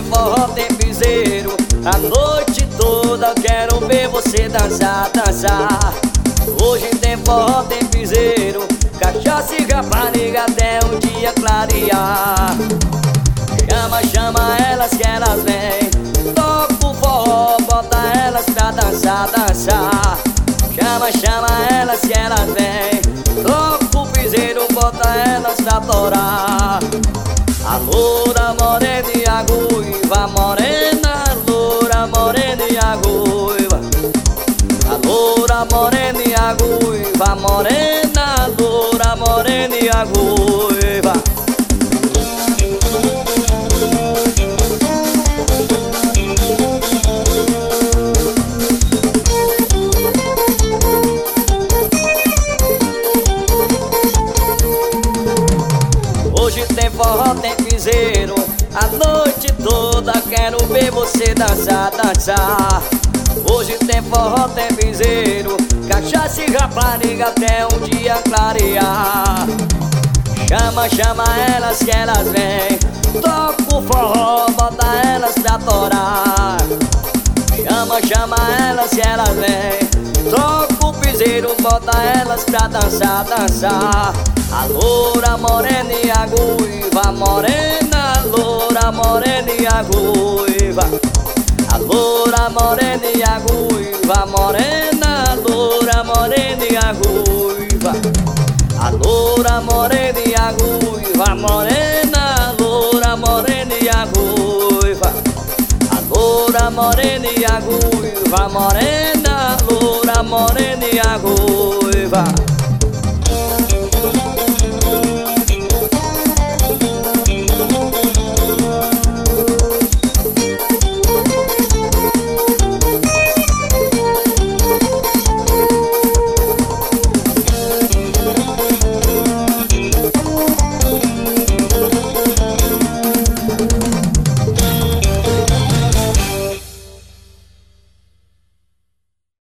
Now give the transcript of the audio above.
forró, tem piseiro. A noite toda eu quero ver você dançar, dançar. Hoje tem forró, tem piseiro, cachaça e rapariga até o dia clarear. Chama, chama elas que elas vêm. Toca o forró, bota elas pra dançar, dançar. Chama, chama elas que elas vêm. Toca o piseiro, bota elas pra torar. A loura morena e a ruiva, morena, loura morena e a ruiva. A loura morena e a ruiva, morena, loura morena e a ruiva. Hoje tem forró, tem piseiro. A noite toda quero ver você dançar, dançar. Hoje tem forró, tem piseiro, cachaça e rapariga até um dia clarear. Chama, chama elas que elas vêm. Toca o forró, bota elas pra torar. Chama, chama elas que elas vêm. Toca o piseiro, bota elas pra dançar, dançar. A loura morena e a ruiva, morena, loura morena e a ruiva. A loura morena e a ruiva, morena, loura morena e a ruiva. A loura morena e a ruiva, morena, loura morena e a ruiva. A loura morena e a ruiva, morena, loura morena e a ruiva.